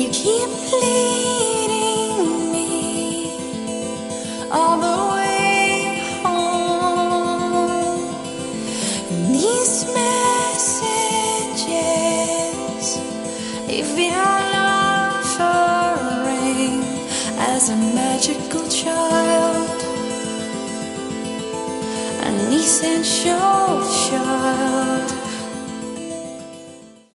You keep leading me all the way home. These messages, they feel offering as a magical child, an essential child.